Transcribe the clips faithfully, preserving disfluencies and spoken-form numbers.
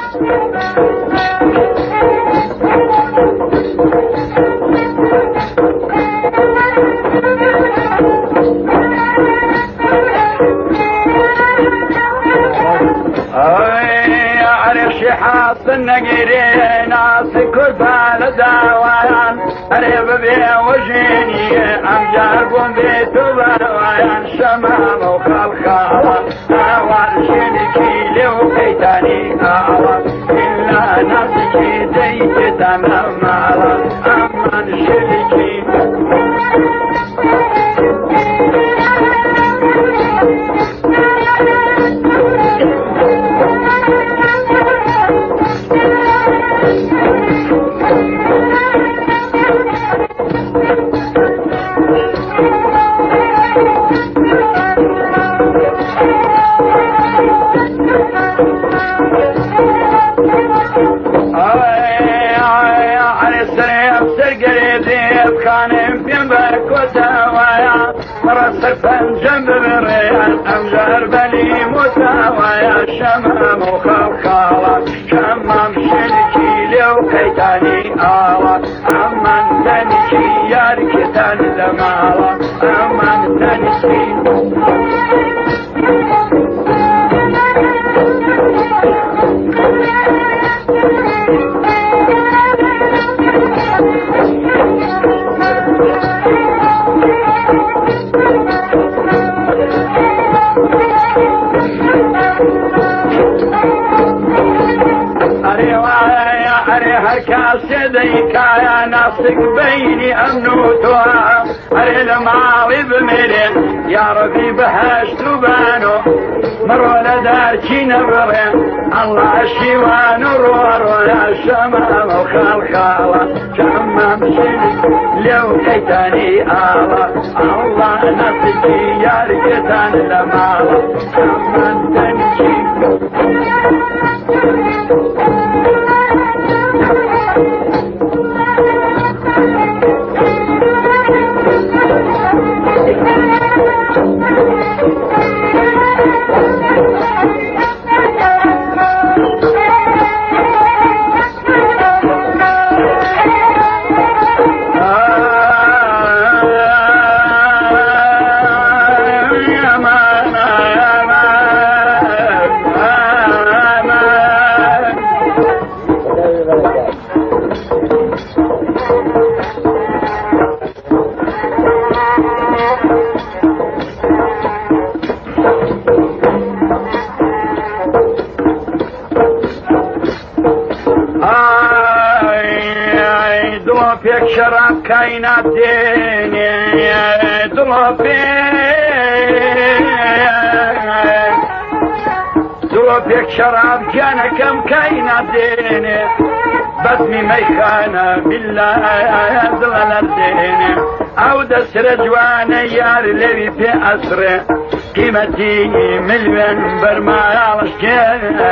حاط النقيري ناس كربال داوان قريب بي وجيني ام جاربون بيتو باوان شمام وخلخالة اوان شنكي لو قيتاني آوان إلا ناسكي ديت تمام مالا امان شنكي جنب الريان أمجار بلي متاويا شمام وخلخالة شمام شنكي لو قيتاني آلة أمان تنكي ياركتان لمالة أمان تنكي كاسديك يا ناصق بيني امنوتها اري الماضي بملين يا ربي بهاش تبانو مرولا داركي نبرين الله الشيوان الرور يا شمام وخلخالة شمام شنك لو كيتاني آلة الله نصكي يا ركتان لمالة شمام تنجي شراب كاينات ديني دروبي دروبيك شراب جانا كم كاينات ديني بطمي ميخانا بالله ضلال الديني او دس رجوانا يار لبي في اسره قيمتي مليون برما يالشكين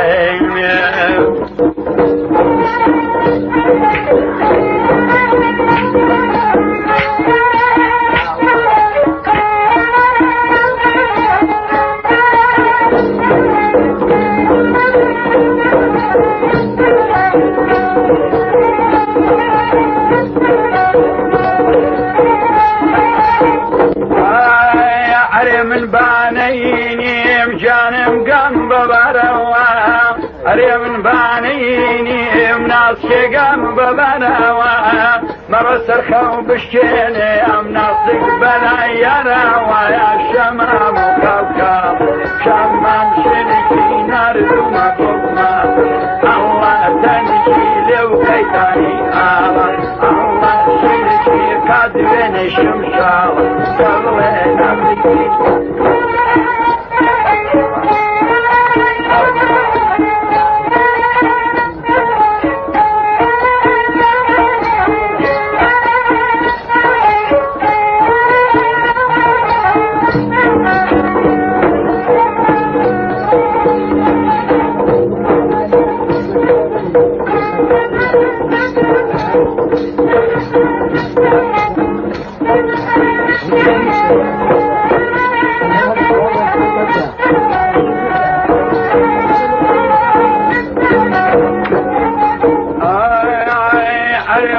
أري من بانيني مناس شقام ببناوا مرسر خو بشكيني مناصق بلا يراوا يا شمام وكوكب شمام شنكي ناردو مبوما الله تنكي لو كيتاني آلا الله شنكي قادرين الشمشال قبلين أمريكي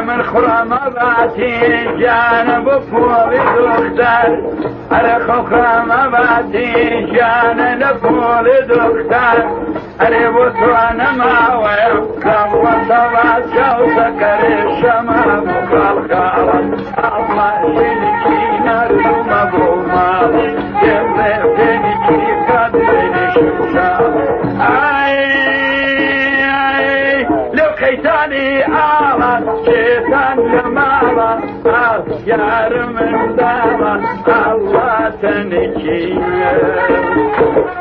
من خرم باتی جان بپوی دختر اره خرم باتی جان نپوی دختر اره بطوان ماوی کم و سواد شو سکر شما مخالخالت الله شنکی نردو مبو مالی جمع فنکی قدر شمشال ای لو خیتانی آلت شیطان لمالا یار من دالا الله تنکی